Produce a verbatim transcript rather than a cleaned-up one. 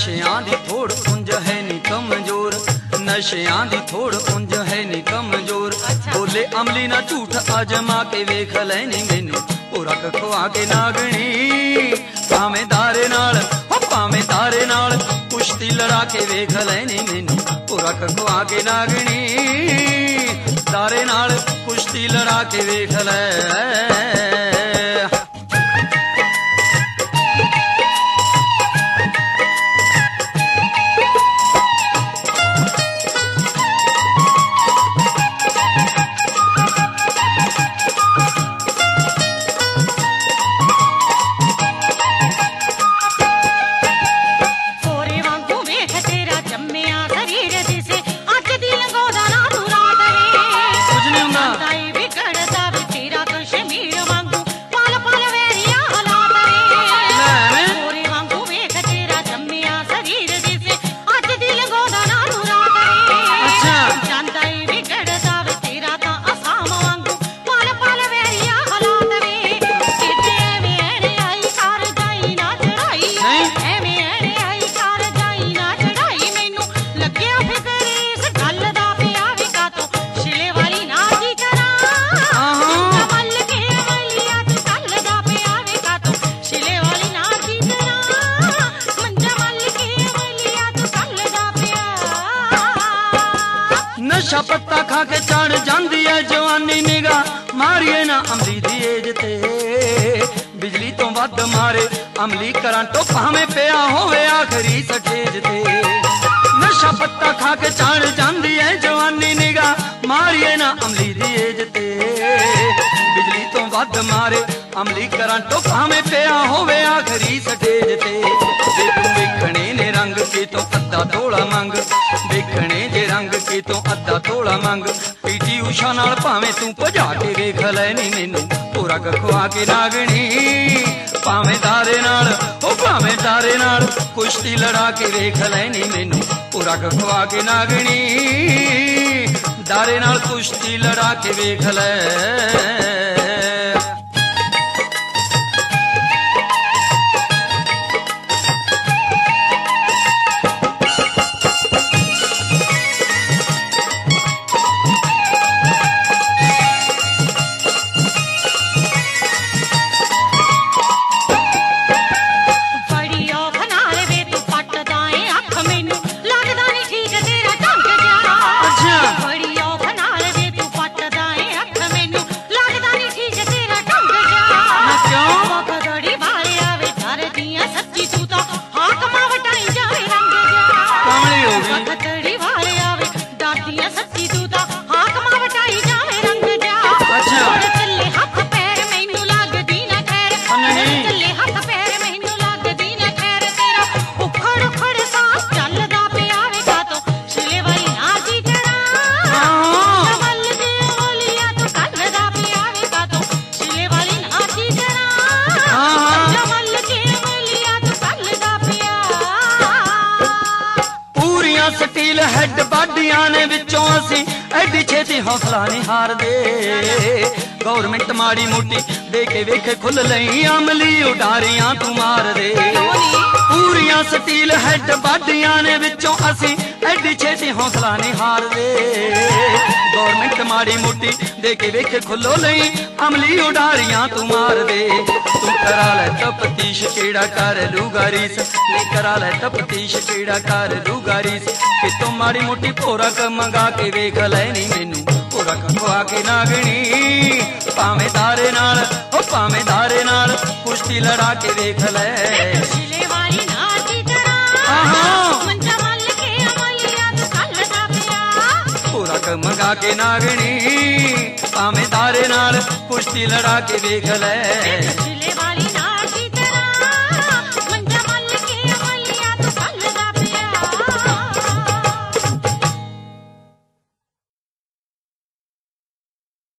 नशियां दी थोड़ उंज है नी कमजोर, नशियां दी थोड़ उंज है नी कमजोर। बोले अमली ना झूठ आजमा के वेख लैनी मैनू पूरा खवा के नागनी। भावें दारे नाल हो भावें दारे नाल कुश्ती लड़ा के वेख लैनी मैनू पूरा खवा के नागनी। दारे नाल कुश्ती लड़ा के वेख लै। नशा पत्ता खा के चढ़ जांदी है जवानी निगाह मारिए ना अमली दी एज ते। बिजली तो वध मारे अमली करंटो भावें पिया होवे आखरी सटेज ते। नशा पत्ता खा के चढ़ जांदी है जवानी निगाह मारिए ना अमली दी एज ते। बिजली तो वध मारे अमली करंटो भावें पिया होवे आखरी सटेज ते। वेखणे ने रंग के तो अद्धा तोला मंग, वेखणे जे रंग के तो अद्धा तोला मंग। पीटी उषा नाल भावें तू भजा के वेख लैनी मैनू पूरा खवा के नागनी। भावें दारे नाल ओ भावें दारे नाल कुश्ती लड़ा के वेख लैनी मैनू पूरा खवा के नागनी। दारे नाल कुश्ती लड़ा के वेख लै। स्टील हैड बाडियां ने विचों असी एडी छेती हौसला नहीं हार दे। गौरमेंट माड़ी मोटी दे के वेखे खुल लई अमली उडारियां तू मार दे। पूरियां स्टील हैड बाडियां ने विचों असी एडी छेती हौसला नहीं हार दे। गौरमेंट माड़ी मोटी दे के वेखे खुलो लई अमली उडारियां तू मार दे। तू करा ले तपतीश केड़ा कर लूगारीस, नी करा ले तपतीश केड़ा कर लूगारीस। कि तू माड़ी मोटी पोरक मंगा के वेख लैनी मैनू पूरा खवा के नागनी। भावें दारे नाल ओ भावें दारे नाल कुश्ती लड़ा के वेख लै। पूरा मंगा के नागनी भावें दारे नाल कुश्ती लड़ा के वेख लै।